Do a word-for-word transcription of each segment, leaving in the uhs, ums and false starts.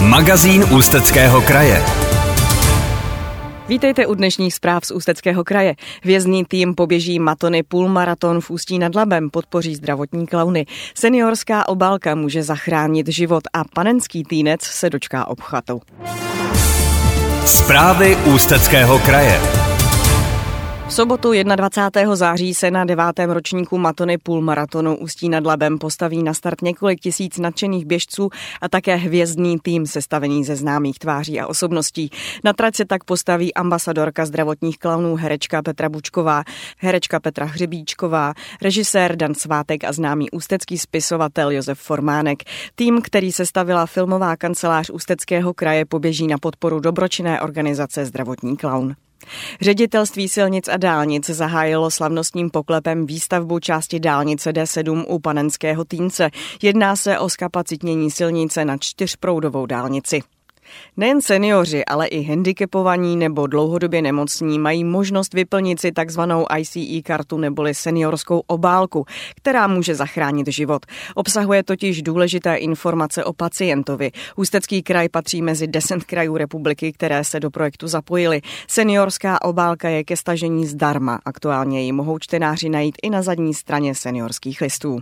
Magazín Ústeckého kraje. Vítejte u dnešních zpráv z Ústeckého kraje. Hvězdný tým poběží Matony půlmaraton v Ústí nad Labem, podpoří zdravotní klauny. Seniorská obálka může zachránit život a panenský týnec se dočká obchvatu. Zprávy Ústeckého kraje. V sobotu dvacátého prvního září se na devátém ročníku Matony půlmaratonu Ústí nad Labem postaví na start několik tisíc nadšených běžců a také hvězdný tým sestavený ze známých tváří a osobností. Na trať se tak postaví ambasadorka zdravotních klaunů herečka Petra Bučková, herečka Petra Hřebíčková, režisér Dan Svátek a známý ústecký spisovatel Josef Formánek. Tým, který sestavila filmová kancelář Ústeckého kraje, poběží na podporu dobročinné organizace Zdravotní klaun. Ředitelství silnic a dálnic zahájilo slavnostním poklepem výstavbu části dálnice D sedm u Panenského Týnce. Jedná se o zkapacitnění silnice na čtyřproudovou dálnici. Nejen seniori, ale i handicapovaní nebo dlouhodobě nemocní mají možnost vyplnit si takzvanou I C E kartu neboli seniorskou obálku, která může zachránit život. Obsahuje totiž důležité informace o pacientovi. Ústecký kraj patří mezi deset krajů republiky, které se do projektu zapojily. Seniorská obálka je ke stažení zdarma. Aktuálně ji mohou čtenáři najít i na zadní straně seniorských listů.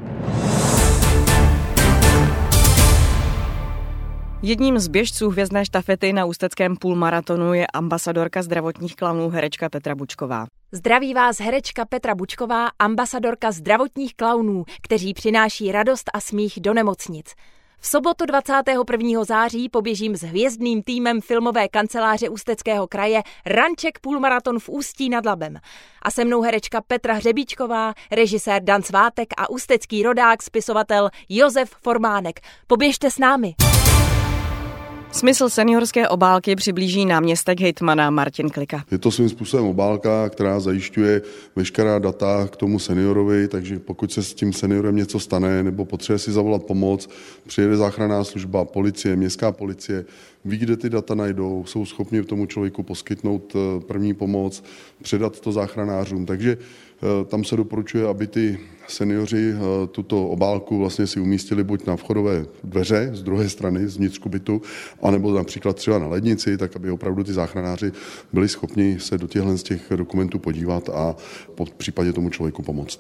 Jedním z běžců hvězdné štafety na ústeckém půlmaratonu je ambasadorka zdravotních klaunů herečka Petra Bučková. Zdraví vás herečka Petra Bučková, ambasadorka zdravotních klaunů, kteří přináší radost a smích do nemocnic. V sobotu dvacátého prvního září poběžím s hvězdným týmem filmové kanceláře Ústeckého kraje Ranček půlmaraton v Ústí nad Labem. A se mnou herečka Petra Hřebíčková, režisér Dan Svátek a ústecký rodák, spisovatel Josef Formánek. Poběžte s námi! Smysl seniorské obálky přiblíží náměstek hejtmana Martin Klika. Je to svým způsobem obálka, která zajišťuje veškerá data k tomu seniorovi, takže pokud se s tím seniorem něco stane nebo potřebuje si zavolat pomoc, přijede záchranná služba, policie, městská policie, ví, kde ty data najdou, jsou schopni tomu člověku poskytnout první pomoc, předat to záchranářům. Takže tam se doporučuje, aby ty seniori tuto obálku vlastně si umístili buď na vchodové dveře z druhé strany, z vnitřku bytu, anebo například třeba na lednici, tak aby opravdu ty záchranáři byli schopni se do těchto z těch dokumentů podívat a po případě tomu člověku pomoct.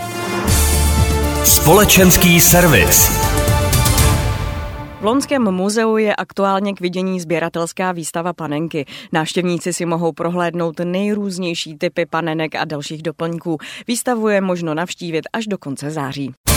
Společenský servis. V Loňském muzeu je aktuálně k vidění sběratelská výstava panenky. Návštěvníci si mohou prohlédnout nejrůznější typy panenek a dalších doplňků. Výstavu je možno navštívit až do konce září.